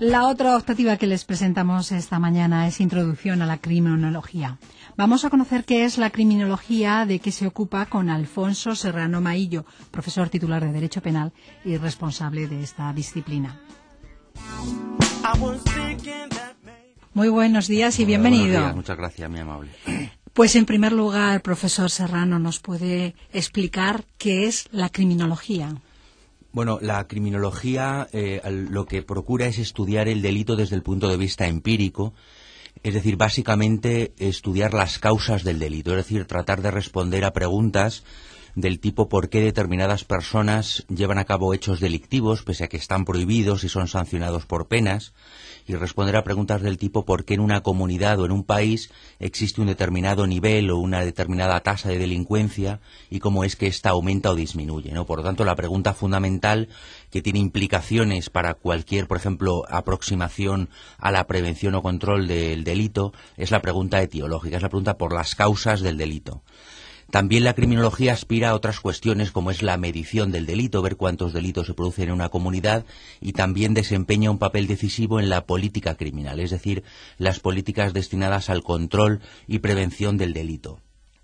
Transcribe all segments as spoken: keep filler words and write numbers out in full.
La otra optativa que les presentamos esta mañana es Introducción a la Criminología. Vamos a conocer qué es la criminología, de qué se ocupa, con Alfonso Serrano Maillo, profesor titular de Derecho Penal y responsable de esta disciplina. Muy buenos días y bienvenido. Buenos días, muchas gracias, mi amable. Pues en primer lugar, profesor Serrano, ¿nos puede explicar qué es la criminología? Bueno, la criminología eh, lo que procura es estudiar el delito desde el punto de vista empírico, es decir, básicamente estudiar las causas del delito, es decir, tratar de responder a preguntas del tipo por qué determinadas personas llevan a cabo hechos delictivos pese a que están prohibidos y son sancionados por penas, y responder a preguntas del tipo por qué en una comunidad o en un país existe un determinado nivel o una determinada tasa de delincuencia y cómo es que ésta aumenta o disminuye, ¿no? Por lo tanto, la pregunta fundamental que tiene implicaciones para cualquier, por ejemplo, aproximación a la prevención o control del delito es la pregunta etiológica, es la pregunta por las causas del delito. También la criminología aspira a otras cuestiones como es la medición del delito, ver cuántos delitos se producen en una comunidad, y también desempeña un papel decisivo en la política criminal, es decir, las políticas destinadas al control y prevención del delito.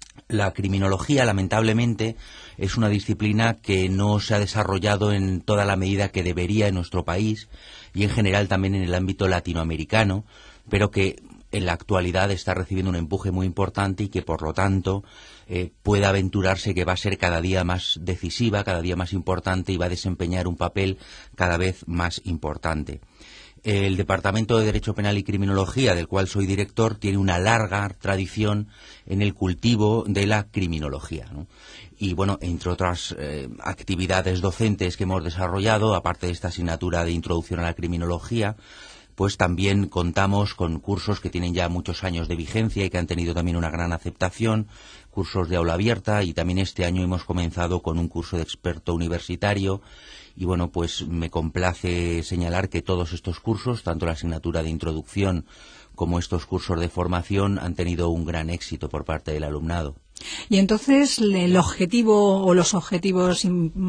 La criminología, lamentablemente, es una disciplina que no se ha desarrollado en toda la medida que debería en nuestro país y en general también en el ámbito latinoamericano, pero que en la actualidad está recibiendo un empuje muy importante y que, por lo tanto, eh, puede aventurarse que va a ser cada día más decisiva, cada día más importante y va a desempeñar un papel cada vez más importante. El Departamento de Derecho Penal y Criminología, del cual soy director, tiene una larga tradición en el cultivo de la criminología, ¿no? Y bueno, entre otras eh, actividades docentes que hemos desarrollado, aparte de esta asignatura de Introducción a la Criminología, pues también contamos con cursos que tienen ya muchos años de vigencia y que han tenido también una gran aceptación, cursos de aula abierta, y también este año hemos comenzado con un curso de experto universitario. Y bueno, pues me complace señalar que todos estos cursos, tanto la asignatura de introducción como estos cursos de formación, han tenido un gran éxito por parte del alumnado. Y entonces, el objetivo o los objetivos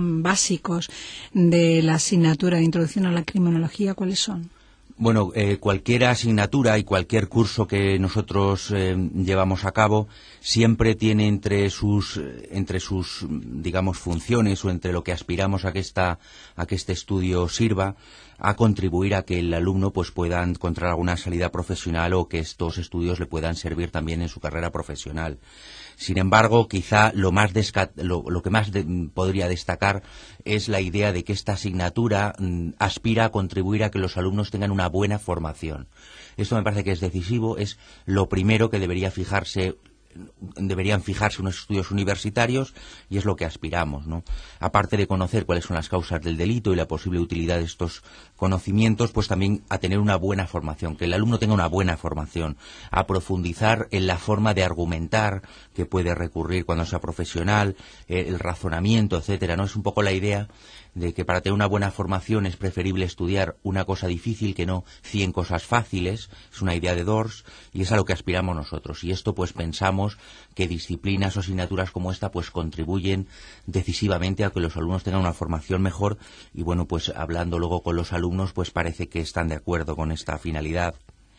básicos de la asignatura de Introducción a la Criminología, ¿cuáles son? Bueno, eh, cualquier asignatura y cualquier curso que nosotros eh, llevamos a cabo siempre tiene entre sus, entre sus, digamos, funciones o entre lo que aspiramos a que esta, a que este estudio sirva, a contribuir a que el alumno pues pueda encontrar alguna salida profesional o que estos estudios le puedan servir también en su carrera profesional. Sin embargo, quizá lo, más desca lo, lo que más de podría destacar es la idea de que esta asignatura mm, aspira a contribuir a que los alumnos tengan una buena formación. Esto me parece que es decisivo, es lo primero que debería fijarse deberían fijarse unos estudios universitarios, y es lo que aspiramos, ¿no? Aparte de conocer cuáles son las causas del delito y la posible utilidad de estos conocimientos, pues también a tener una buena formación, que el alumno tenga una buena formación, a profundizar en la forma de argumentar que puede recurrir cuando sea profesional, eh, el razonamiento, etcétera, ¿no? Es un poco la idea de que para tener una buena formación es preferible estudiar una cosa difícil que no cien cosas fáciles. Es una idea de Dors y es a lo que aspiramos nosotros. Y esto pues pensamos que disciplinas o asignaturas como esta pues contribuyen decisivamente a que los alumnos tengan una formación mejor, y bueno, pues hablando luego con los alumnos pues parece que están de acuerdo con esta finalidad.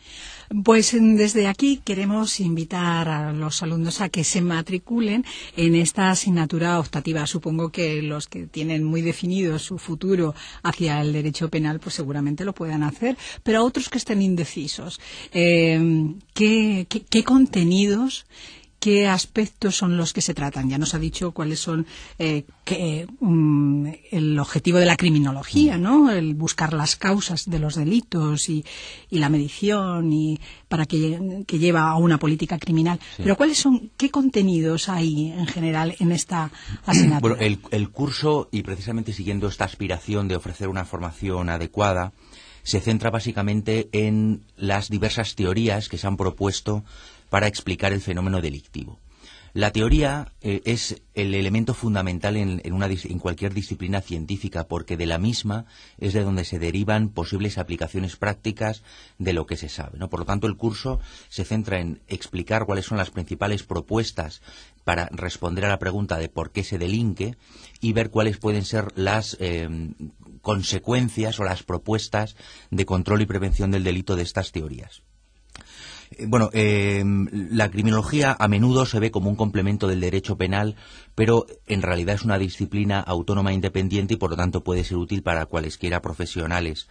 Pues desde aquí queremos invitar a los alumnos a que se matriculen en esta asignatura optativa. Supongo que los que tienen muy definido su futuro hacia el derecho penal, pues seguramente lo puedan hacer, pero a otros que estén indecisos, eh, ¿qué, qué, qué contenidos, qué aspectos son los que se tratan? Ya nos ha dicho cuáles son eh, que, um, el objetivo de la criminología, ¿no? El buscar las causas de los delitos y, y la medición y para que, que lleva a una política criminal. Sí. Pero ¿cuáles son, qué contenidos hay en general en esta asignatura? Bueno, el, el curso, y precisamente siguiendo esta aspiración de ofrecer una formación adecuada, se centra básicamente en las diversas teorías que se han propuesto para explicar el fenómeno delictivo. La teoría eh, es el elemento fundamental en, en, una, en cualquier disciplina científica, porque de la misma es de donde se derivan posibles aplicaciones prácticas de lo que se sabe, ¿no? Por lo tanto, el curso se centra en explicar cuáles son las principales propuestas para responder a la pregunta de por qué se delinque y ver cuáles pueden ser las eh, consecuencias o las propuestas de control y prevención del delito de estas teorías. Bueno, eh, la criminología a menudo se ve como un complemento del derecho penal, pero en realidad es una disciplina autónoma e independiente y por lo tanto puede ser útil para cualesquiera profesionales.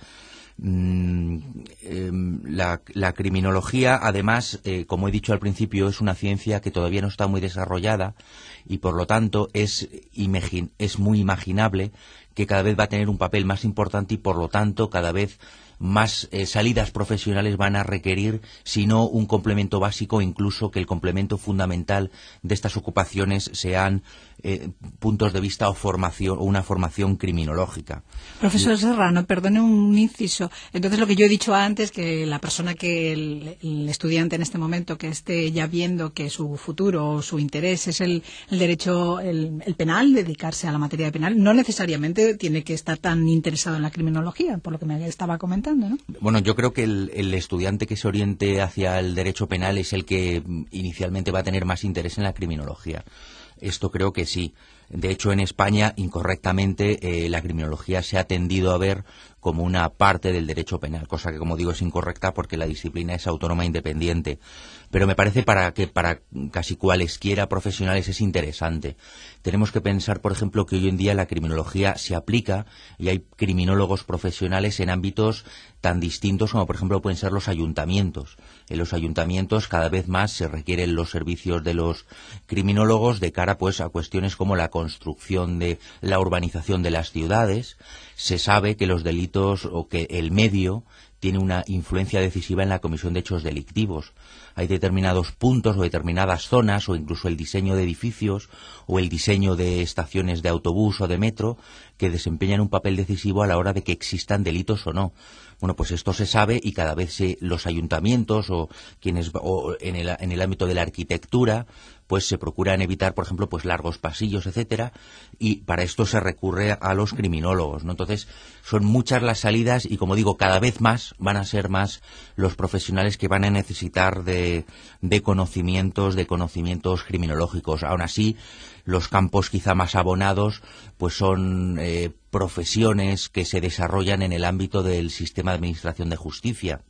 Mm, eh, la, la criminología, además, eh, como he dicho al principio, es una ciencia que todavía no está muy desarrollada y por lo tanto es, imagin- es muy imaginable que cada vez va a tener un papel más importante y por lo tanto cada vez más eh, salidas profesionales van a requerir, si no un complemento básico, incluso que el complemento fundamental de estas ocupaciones sean eh, puntos de vista o formación o una formación criminológica. Profesor Serrano, perdone un inciso. Entonces, lo que yo he dicho antes, que la persona que el, el estudiante en este momento que esté ya viendo que su futuro o su interés es el, el derecho, el, el penal, dedicarse a la materia de penal, no necesariamente tiene que estar tan interesado en la criminología, por lo que me estaba comentando, ¿no? Bueno, yo creo que el, el estudiante que se oriente hacia el derecho penal es el que inicialmente va a tener más interés en la criminología. Esto creo que sí. De hecho, en España, incorrectamente, eh, la criminología se ha tendido a ver como una parte del derecho penal, cosa que, como digo, es incorrecta porque la disciplina es autónoma e independiente. Pero me parece para que para casi cualesquiera profesionales es interesante. Tenemos que pensar, por ejemplo, que hoy en día la criminología se aplica y hay criminólogos profesionales en ámbitos tan distintos como, por ejemplo, pueden ser los ayuntamientos. En los ayuntamientos cada vez más se requieren los servicios de los criminólogos de cara, pues, a cuestiones como la construcción de la urbanización de las ciudades. Se sabe que los delitos o que el medio tiene una influencia decisiva en la comisión de hechos delictivos. Hay determinados puntos o determinadas zonas o incluso el diseño de edificios o el diseño de estaciones de autobús o de metro que desempeñan un papel decisivo a la hora de que existan delitos o no. Bueno, pues esto se sabe y cada vez se, los ayuntamientos o quienes o en el, en el ámbito de la arquitectura pues se procuran evitar, por ejemplo, pues largos pasillos, etcétera, y para esto se recurre a los criminólogos, ¿no? Entonces, son muchas las salidas y, como digo, cada vez más van a ser más los profesionales que van a necesitar de, de conocimientos, de conocimientos criminológicos. Aún así, los campos quizá más abonados, pues son eh, profesiones que se desarrollan en el ámbito del sistema de administración de justicia.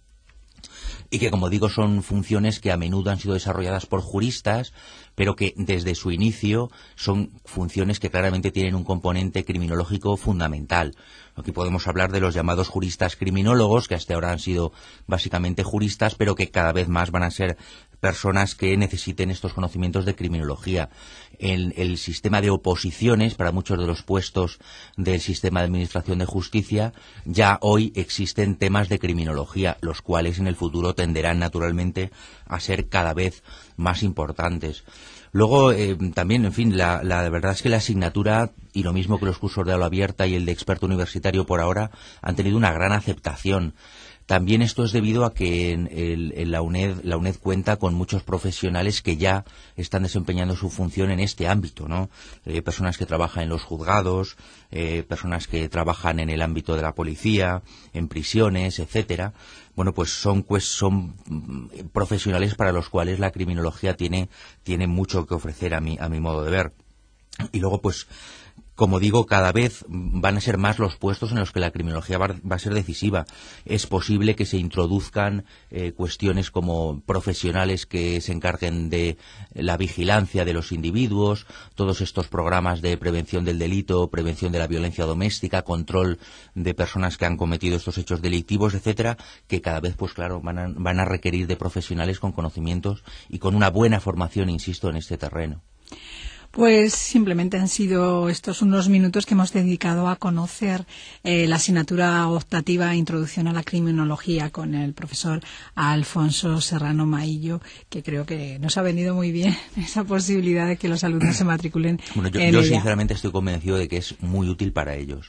Y que, como digo, son funciones que a menudo han sido desarrolladas por juristas, pero que desde su inicio son funciones que claramente tienen un componente criminológico fundamental. Aquí podemos hablar de los llamados juristas criminólogos, que hasta ahora han sido básicamente juristas, pero que cada vez más van a ser personas que necesiten estos conocimientos de criminología. En el sistema de oposiciones, para muchos de los puestos del sistema de administración de justicia, ya hoy existen temas de criminología, los cuales en el futuro tenderán naturalmente a ser cada vez más importantes. Luego, eh, también, en fin, la, la verdad es que la asignatura, y lo mismo que los cursos de aula abierta y el de experto universitario por ahora, han tenido una gran aceptación. También esto es debido a que en, el, en la UNED, la UNED cuenta con muchos profesionales que ya están desempeñando su función en este ámbito, ¿no? Eh, personas que trabajan en los juzgados, eh, personas que trabajan en el ámbito de la policía, en prisiones, etcétera. Bueno, pues son, pues son profesionales para los cuales la criminología tiene, tiene mucho que ofrecer a mi, a mi modo de ver. Y luego, pues, como digo, cada vez van a ser más los puestos en los que la criminología va, va a ser decisiva. Es posible que se introduzcan eh, cuestiones como profesionales que se encarguen de la vigilancia de los individuos, todos estos programas de prevención del delito, prevención de la violencia doméstica, control de personas que han cometido estos hechos delictivos, etcétera, que cada vez, pues claro, van a, van a requerir de profesionales con conocimientos y con una buena formación, insisto, en este terreno. Pues simplemente han sido estos unos minutos que hemos dedicado a conocer eh, la asignatura optativa Introducción a la Criminología con el profesor Alfonso Serrano Maillo, que creo que nos ha venido muy bien esa posibilidad de que los alumnos se matriculen bueno, yo, en yo ella. sinceramente estoy convencido de que es muy útil para ellos.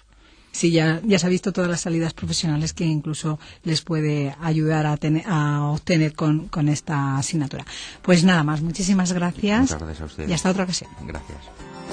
Sí, ya, ya se ha visto todas las salidas profesionales que incluso les puede ayudar a, tener, a obtener con, con esta asignatura. Pues nada más, muchísimas gracias. Muchas gracias a ustedes. Y hasta otra ocasión. Gracias.